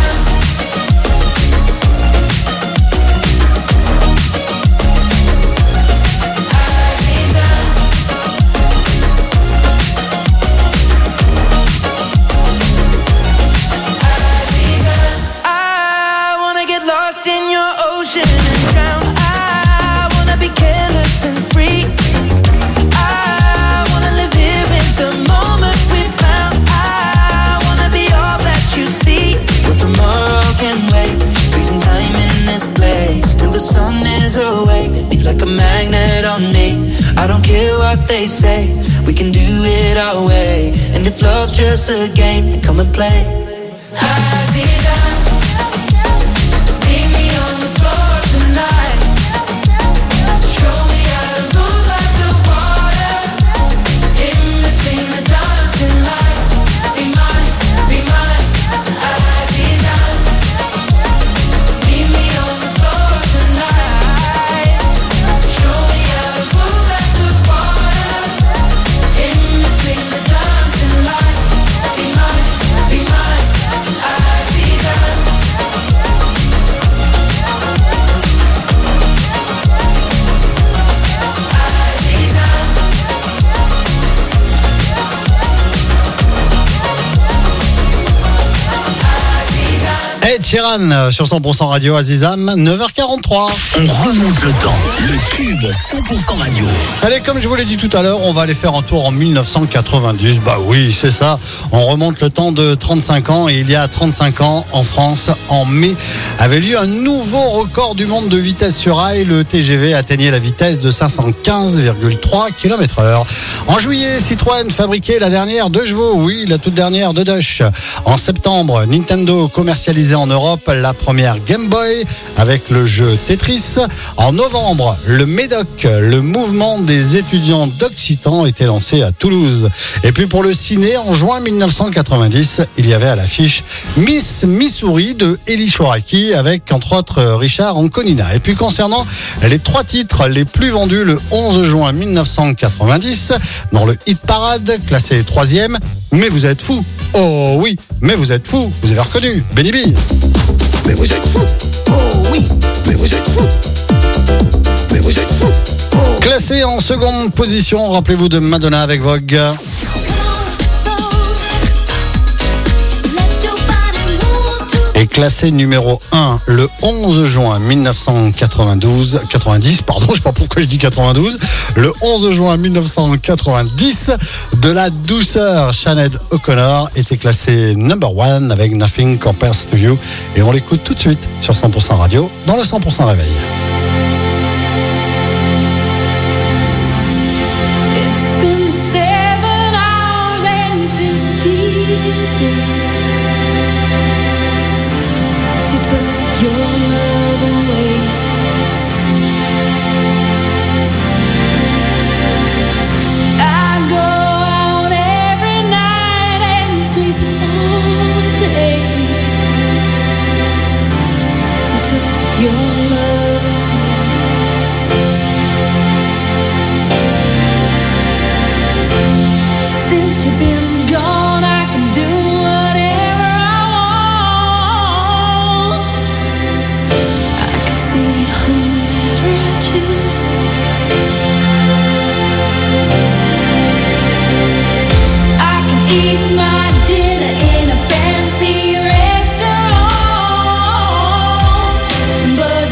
I wanna get lost in your ocean and drown. I wanna be careless and free. I wanna live here in the moment we found. I wanna be all that you see. Well, tomorrow can wait. Freezing time in this place till the sun is awake. Be like a magnet on me. I don't care what they say. We can do it our way. And if love's just a game, then come and play. Aziza, meet me on the floor tonight. Show me how to move like the water. In between the dancing lights. Be mine, be mine, Aziza. Meet me on the floor tonight. Show me how to move like the water. In between the dancing lights. Be mine, be mine, Aziza. Sheeran sur cent pour cent Radio Azizam, neuf heures quarante-trois. On remonte le temps, le tube cent pour cent radio. Allez, comme je vous l'ai dit tout à l'heure, on va aller faire un tour en mille neuf cent quatre-vingt-dix. Bah oui, c'est ça. On remonte le temps de trente-cinq ans et il y a trente-cinq ans, en France, en mai, avait lieu un nouveau record du monde de vitesse sur rail. Le T G V atteignait la vitesse de cinq cent quinze virgule trois kilomètres heure. En juillet, Citroën fabriquait la dernière deux chevaux, oui, la toute dernière de Dodge. En septembre, Nintendo commercialisait en Europe la première Game Boy avec le jeu Tetris. En novembre, le Médoc, le mouvement des étudiants d'Occitan, était lancé à Toulouse. Et puis pour le ciné, en juin mille neuf cent quatre-vingt-dix, il y avait à l'affiche Miss Missouri de Elie Chouraki avec entre autres Richard Anconina. Et puis concernant les trois titres les plus vendus le onze juin mille neuf cent quatre-vingt-dix dans le hit parade, classé troisième, mais vous êtes fous. Oh oui, mais vous êtes fous. Vous avez reconnu Benny B. Mais vous êtes fous. Oh oui, mais vous êtes fous. Mais vous êtes fous. Oh. Classé en seconde position, rappelez-vous de Madonna avec Vogue. Et classé numéro un le onze juin mille neuf cent quatre-vingt-douze, quatre-vingt-dix, pardon, je sais pas pourquoi je dis quatre-vingt-douze, le onze juin mille neuf cent quatre-vingt-dix, de la douceur, Sinéad O'Connor était classé number one avec Nothing Compares to You. Et on l'écoute tout de suite sur cent pour cent Radio dans le cent pour cent Réveil. It's been seven hours and fifteen days since you took your love away. I go out every night and sleep all day since you took your love away. Since you've been gone, I can do whatever I want. I can see whomever I choose. I can eat my dinner in a fancy restaurant, but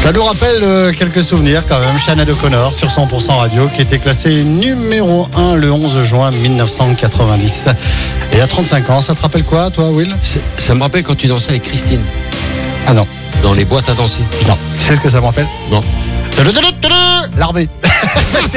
Ça nous rappelle euh, quelques souvenirs quand même. Sinéad O'Connor sur cent pour cent Radio qui était classé numéro un le onze juin mille neuf cent quatre-vingt-dix. Et il y a trente-cinq ans, ça te rappelle quoi toi Will? Ça me rappelle quand tu dansais avec Christine. Ah non. Dans les boîtes à danser. Non. Tu sais ce que ça me rappelle? Non. L'armée. C'est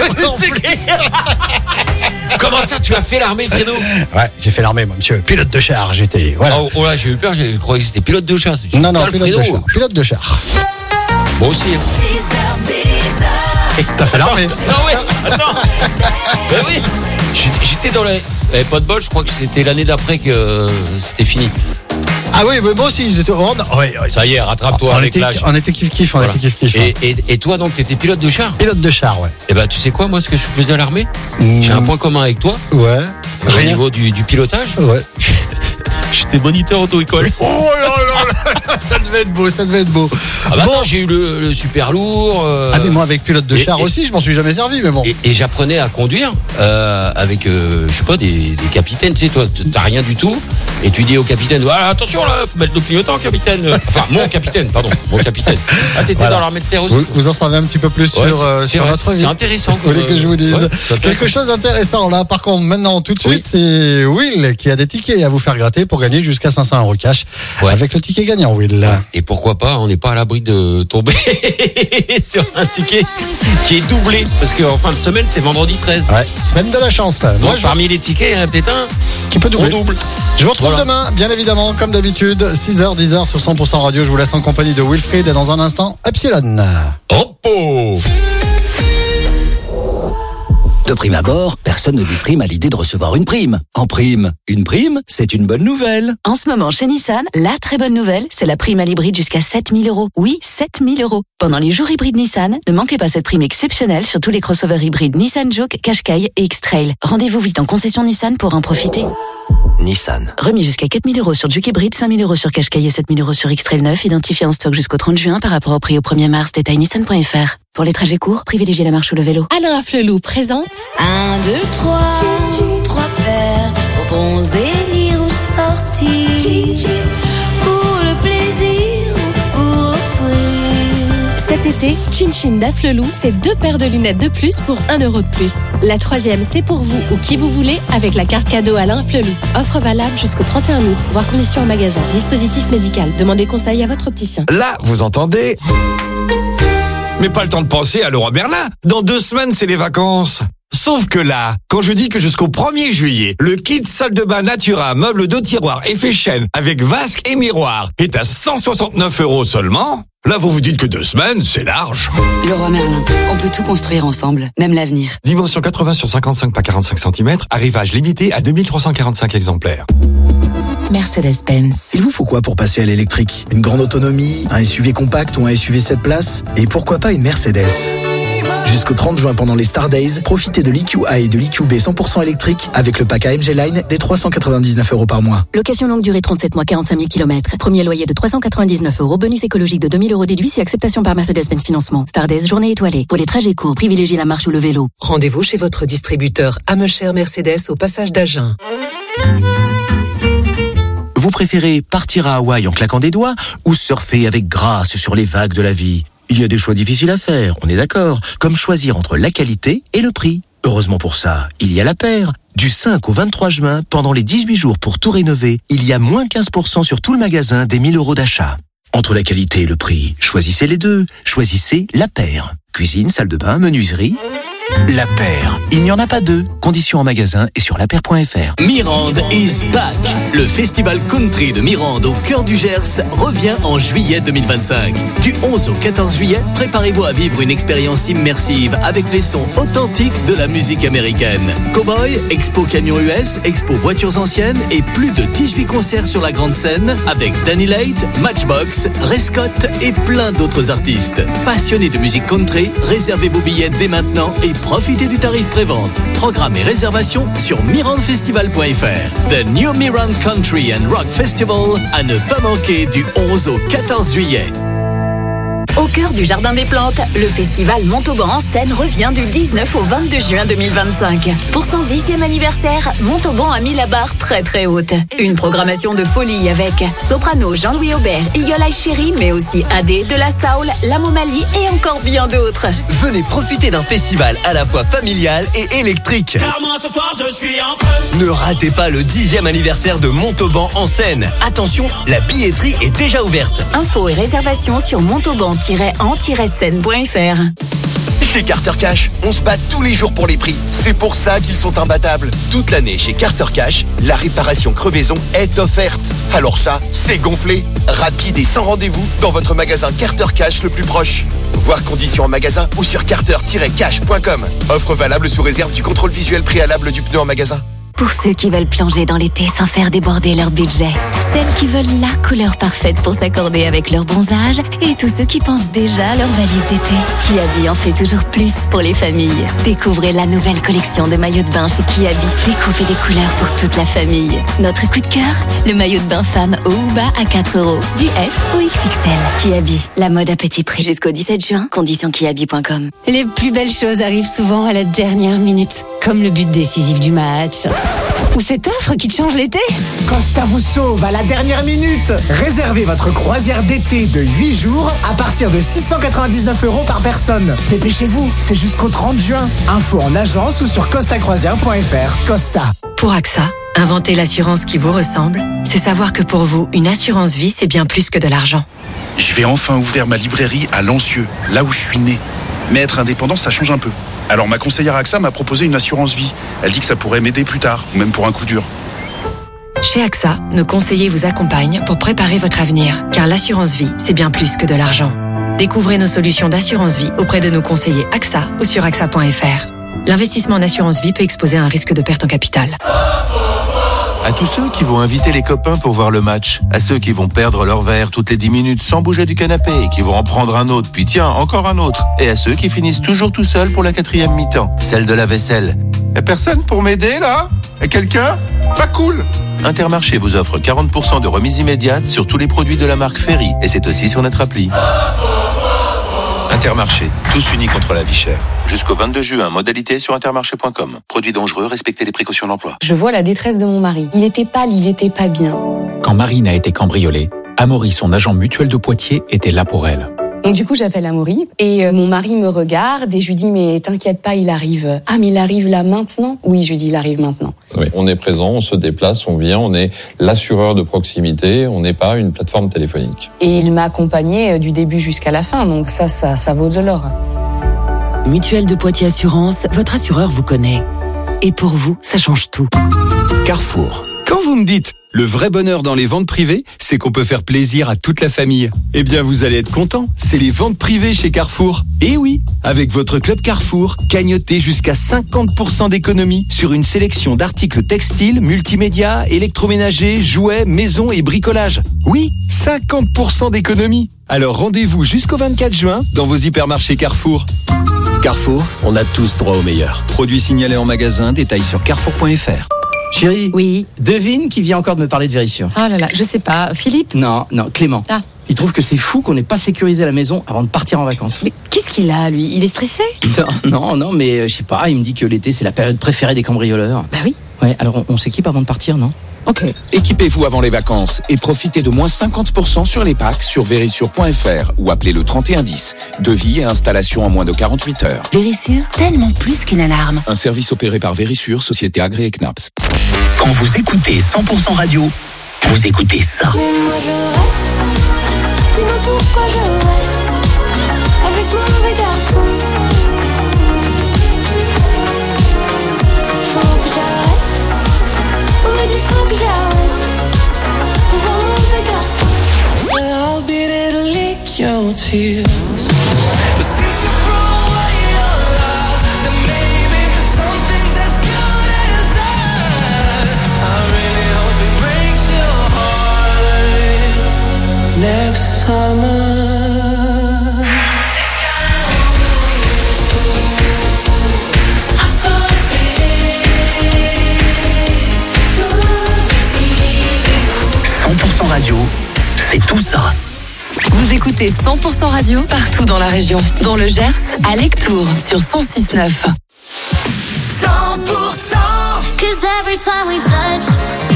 Comment ça, tu as fait l'armée, Fredo? Ouais, j'ai fait l'armée, moi, monsieur. Pilote de char, j'étais. Voilà. Oh, oh là, j'ai eu peur, j'ai cru que c'était pilote de char. Non, non, pilote de char. Pilote de char. Moi aussi. Hein. Et t'as fait l'armée. Non, ouais, attends. Ben oui. J'étais dans les. Eh, pas de bol, je crois que c'était l'année d'après que euh, c'était fini. Ah oui, mais moi aussi, ils étaient. Oh, non, ouais, ouais. Ça y est, rattrape-toi on avec était, l'âge. On était kiff-kiff, on Voilà. était kiff-kiff. Et, et, et toi, donc, t'étais pilote de char? Pilote de char, ouais. Eh ben, tu sais quoi, moi, ce que je faisais à l'armée? Mmh. J'ai un point commun avec toi. Ouais. Au Rien. niveau du, du pilotage. Ouais. J'étais moniteur auto-école. Oh là là là, ça devait être beau, ça devait être beau. Ah bah bon. attends, j'ai eu le, le super lourd. Euh... Ah mais moi avec pilote de et, char et, aussi, je m'en suis jamais servi, mais bon. Et, et j'apprenais à conduire euh, avec, euh, je sais pas, des, des capitaines. Tu sais, toi, t'as rien du tout. Et tu dis au capitaine, voilà, attention là, faut mettre le clignotant, capitaine. Enfin, mon capitaine, pardon, mon capitaine. Ah, t'étais voilà. Dans l'armée de terre aussi. Vous, vous en savez un petit peu plus ouais, sur, euh, sur vrai, votre vie. C'est intéressant. Vous voulez que je vous dise ouais, quelque chose d'intéressant là. Par contre, maintenant, tout de suite, oui. c'est Will qui a des tickets à vous faire gratter pour gagner jusqu'à cinq cents euros cash. Ouais. Avec le ticket gagnant, Will. Et pourquoi pas, on n'est pas à l'abri de tomber sur un ticket qui est doublé. Parce qu'en fin de semaine, c'est vendredi treize. Ouais, semaine de la chance. Donc, Moi, je... parmi les tickets, il y en a peut-être un qui peut doubler. On double. Je vous retrouve voilà. demain, bien évidemment, comme d'habitude, six heures, dix heures sur cent pour cent Radio. Je vous laisse en compagnie de Wilfried et dans un instant, Epsilon. Oppo. De prime abord, personne ne déprime à l'idée de recevoir une prime. En prime, une prime, c'est une bonne nouvelle. En ce moment, chez Nissan, la très bonne nouvelle, c'est la prime à l'hybride jusqu'à sept mille euros. Oui, sept mille euros. Pendant les jours hybrides Nissan, ne manquez pas cette prime exceptionnelle sur tous les crossovers hybrides Nissan Juke, Qashqai et X-Trail. Rendez-vous vite en concession Nissan pour en profiter. Nissan. Remis jusqu'à quatre mille euros sur Juke hybride, cinq mille euros sur Qashqai et sept mille euros sur X-Trail neuf, identifié en stock jusqu'au trente juin par rapport au prix au premier mars, détail nissan point f r. Pour les trajets courts, privilégiez la marche ou le vélo. Alain Afflelou présente un, deux, trois, trois paires pour bronzer, lire ou sortir, pour le plaisir ou pour offrir. Cet été, Chin Chin d'Afflelou, c'est deux paires de lunettes de plus pour un euro de plus. La troisième, c'est pour vous ou qui vous voulez avec la carte cadeau Alain Afflelou. Offre valable jusqu'au trente et un août, voire conditions en magasin. Dispositif médical. Demandez conseil à votre opticien. Là, vous entendez ? Mais pas le temps de penser à Leroy Merlin. Dans deux semaines, c'est les vacances. Sauf que là, quand je dis que jusqu'au premier juillet, le kit salle de bain Natura, meuble de tiroir effet chêne avec vasque et miroir est à cent soixante-neuf euros seulement, là vous vous dites que deux semaines, c'est large. Leroy Merlin, on peut tout construire ensemble, même l'avenir. Dimension quatre-vingts sur cinquante-cinq par quarante-cinq centimètres, arrivage limité à deux mille trois cent quarante-cinq exemplaires. Mercedes-Benz. Il vous faut quoi pour passer à l'électrique? Une grande autonomie, un S U V compact ou un S U V sept places? Et pourquoi pas une Mercedes? Jusqu'au trente juin pendant les Star Days, profitez de l'E Q A et de l'E Q B cent pour cent électrique avec le pack A M G Line dès trois cent quatre-vingt-dix-neuf euros par mois. Location longue durée trente-sept mois, quarante-cinq mille kilomètres. Premier loyer de trois cent quatre-vingt-dix-neuf euros. Bonus écologique de deux mille euros déduit si acceptation par Mercedes-Benz Financement. Star Days, journée étoilée. Pour les trajets courts, privilégiez la marche ou le vélo. Rendez-vous chez votre distributeur Amecher Mercedes au passage d'Agen. Vous préférez partir à Hawaï en claquant des doigts ou surfer avec grâce sur les vagues de la vie? Il y a des choix difficiles à faire, on est d'accord, comme choisir entre la qualité et le prix. Heureusement pour ça, il y a La Paire. Du cinq au vingt-trois juin, pendant les dix-huit jours pour tout rénover, il y a moins quinze pour cent sur tout le magasin des mille euros d'achat. Entre la qualité et le prix, choisissez les deux. Choisissez La Paire. Cuisine, salle de bain, menuiserie... La Paire, il n'y en a pas deux. Conditions en magasin et sur la paire point f r. Mirande is back. Le festival country de Mirande au cœur du Gers revient en juillet deux mille vingt-cinq. Du onze au quatorze juillet, préparez-vous à vivre une expérience immersive avec les sons authentiques de la musique américaine. Cowboy, Expo Camion U S, Expo Voitures Anciennes et plus de dix-huit concerts sur la grande scène avec Danny Late, Matchbox, Ray Scott et plein d'autres artistes. Passionnés de musique country, réservez vos billets dès maintenant et profitez du tarif prévente. Programme et réservation sur mirande festival point f r. The New Mirande Country and Rock Festival à ne pas manquer du onze au quatorze juillet. Au cœur du Jardin des Plantes, le festival Montauban en scène revient du dix-neuf au vingt-deux juin deux mille vingt-cinq. Pour son dixième anniversaire, Montauban a mis la barre très très haute. Une programmation de folie avec Soprano, Jean-Louis Aubert, Eagle Eye Cherry, mais aussi A D, De La Soul, La Momalie et encore bien d'autres. Venez profiter d'un festival à la fois familial et électrique. Car moi ce soir je suis en feu. Ne ratez pas le dixième anniversaire de Montauban en scène. Attention, la billetterie est déjà ouverte. Infos et réservations sur montauban tiret en tiret scène point f r. Chez Carter Cash, on se bat tous les jours pour les prix. C'est pour ça qu'ils sont imbattables. Toute l'année chez Carter Cash, la réparation crevaison est offerte. Alors ça, c'est gonflé. Rapide et sans rendez-vous dans votre magasin Carter Cash le plus proche. Voir conditions en magasin ou sur carter tiret cash point com. Offre valable sous réserve du contrôle visuel préalable du pneu en magasin. Pour ceux qui veulent plonger dans l'été sans faire déborder leur budget. Celles qui veulent la couleur parfaite pour s'accorder avec leur bronzage. Et tous ceux qui pensent déjà à leur valise d'été. Kiabi en fait toujours plus pour les familles. Découvrez la nouvelle collection de maillots de bain chez Kiabi. Découpez des couleurs pour toute la famille. Notre coup de cœur, le maillot de bain femme haut ou bas à quatre euros. Du S au X X L. Kiabi, la mode à petit prix. Jusqu'au dix-sept juin, conditions kiabi point com. Les plus belles choses arrivent souvent à la dernière minute, comme le but décisif du match. Ou cette offre qui te change l'été. Costa vous sauve à la dernière minute. Réservez votre croisière d'été de huit jours à partir de six cent quatre-vingt-dix-neuf euros par personne. Dépêchez-vous, c'est jusqu'au trente juin. Info en agence ou sur costa croisière point f r. Costa. Pour AXA, inventer l'assurance qui vous ressemble, c'est savoir que pour vous, une assurance vie, c'est bien plus que de l'argent. Je vais enfin ouvrir ma librairie à Lancieux, là où je suis né. Mais être indépendant, ça change un peu. Alors ma conseillère AXA m'a proposé une assurance vie. Elle dit que ça pourrait m'aider plus tard, ou même pour un coup dur. Chez AXA, nos conseillers vous accompagnent pour préparer votre avenir, car l'assurance vie, c'est bien plus que de l'argent. Découvrez nos solutions d'assurance vie auprès de nos conseillers AXA ou sur axa point f r. L'investissement en assurance vie peut exposer à un risque de perte en capital. À tous ceux qui vont inviter les copains pour voir le match, à ceux qui vont perdre leur verre toutes les dix minutes sans bouger du canapé et qui vont en prendre un autre, puis tiens, encore un autre, et à ceux qui finissent toujours tout seuls pour la quatrième mi-temps, celle de la vaisselle. Y'a personne pour m'aider là? Y'a quelqu'un? Pas cool! Intermarché vous offre quarante pour cent de remise immédiate sur tous les produits de la marque Ferry, et c'est aussi sur notre appli. Intermarché, tous unis contre la vie chère. Jusqu'au vingt-deux juin, modalité sur intermarché point com. Produits dangereux, respectez les précautions d'emploi. Je vois la détresse de mon mari. Il était pâle, il était pas bien. Quand Marine a été cambriolée, Amaury, son agent mutuel de Poitiers, était là pour elle. Donc du coup, j'appelle Amaury et euh, mon mari me regarde et je lui dis mais t'inquiète pas, il arrive. Ah mais il arrive là maintenant? Oui, je lui dis il arrive maintenant. Oui, on est présent, on se déplace, on vient, on est l'assureur de proximité, on n'est pas une plateforme téléphonique. Et il m'a accompagné du début jusqu'à la fin, donc ça, ça, ça vaut de l'or. Mutuelle de Poitiers Assurance, votre assureur vous connaît. Et pour vous, ça change tout. Carrefour. Quand vous me dites le vrai bonheur dans les ventes privées, c'est qu'on peut faire plaisir à toute la famille. Eh bien, vous allez être content, c'est les ventes privées chez Carrefour. Et oui, avec votre club Carrefour, cagnotez jusqu'à cinquante pour cent d'économie sur une sélection d'articles textiles, multimédia, électroménagers, jouets, maison et bricolage. Oui, cinquante pour cent d'économie. Alors rendez-vous jusqu'au vingt-quatre juin dans vos hypermarchés Carrefour. Carrefour, on a tous droit au meilleur. Produits signalés en magasin, détails sur carrefour point f r. Chérie, oui. Devine qui vient encore de me parler de Vérissure. Ah là là, je sais pas. Philippe? Non, non, Clément. Ah. Il trouve que c'est fou qu'on n'ait pas sécurisé la maison avant de partir en vacances. Mais qu'est-ce qu'il a, lui? Il est stressé? Non, non, non, mais euh, je sais pas, il me dit que l'été, c'est la période préférée des cambrioleurs. Bah oui. Ouais, alors on, on s'équipe avant de partir, non? Ok. Équipez-vous avant les vacances et profitez de moins cinquante pour cent sur les packs sur vérissure point f r ou appelez le trente et un dix. Devis et installation en moins de quarante-huit heures. Vérissure, tellement plus qu'une alarme. Un service opéré par Vérissure, société agréée C N A P S. Quand vous écoutez cent pour cent radio, vous écoutez ça. Mais moi je reste, dis-moi pourquoi je reste avec mon mauvais garçon. Faut que j'arrête, on me dit faut que j'arrête de voir mon mauvais garçon. Well, I'll be there to lick your tears. Next summer cent pour cent radio, c'est tout ça. Vous écoutez Écoutez cent pour cent radio partout dans la région. Dans le Gers, à Lectoure, sur cent six neuf. cent pour cent. 'Cause every time we touch